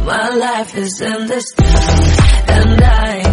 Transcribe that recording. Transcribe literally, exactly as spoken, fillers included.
My life is in this town, and I